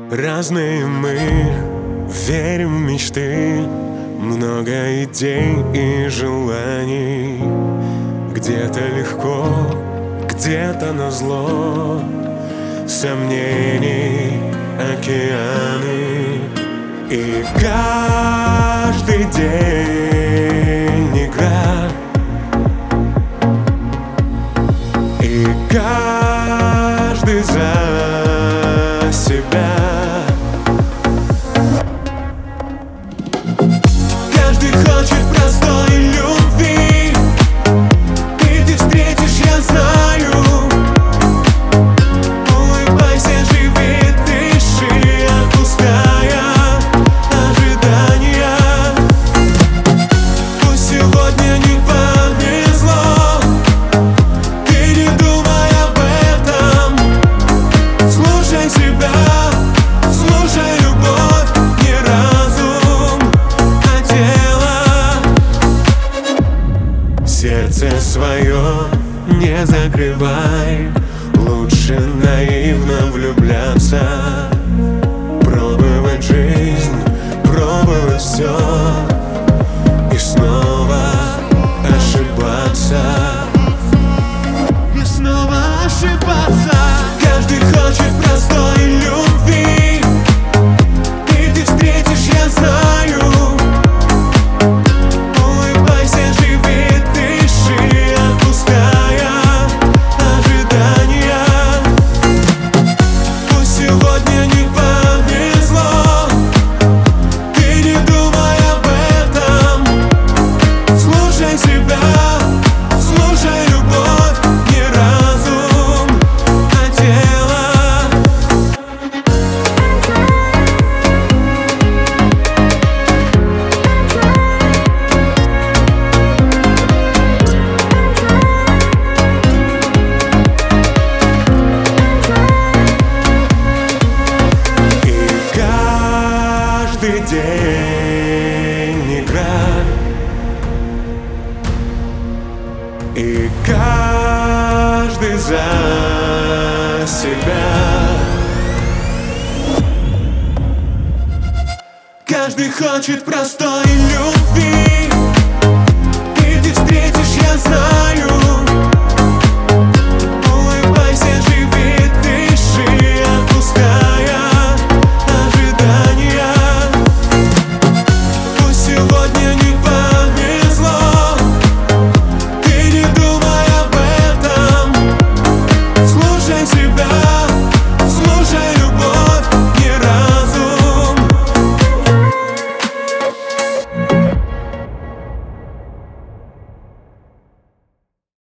Разные мы верим в мечты, много идей и желаний. Где-то легко, где-то назло, сомнений океаны. И каждый день игра, и каждый за себя. Каждый хочет простой любви, и ты встретишь, я знаю. Улыбайся, живи, дыши, отпуская ожидания. Пусть сегодня не повезло, ты не думай об этом. Слушай себя, слушай любовь, не разум, а тело. Сердце свое не закрывай, лучше наивно влюбляться. Пробовать жизнь, пробовать все и снова ошибаться. И снова ошибаться. Каждый хочет простой любви, и ты встретишь, я знаю. Улыбайся, живи, дыши, отпуская ожидания. Пусть сегодня не повезло, ты не думай об этом. Слушай себя, слушай любовь, не разум, а тело. И каждый день игра, и каждый за себя. Каждый хочет простой любви, и ты встретишь, я знаю. Улыбайся, живи, дыши, отпуская ожидания. Пусть сегодня не повезло, ты не думай об этом. Слушай себя.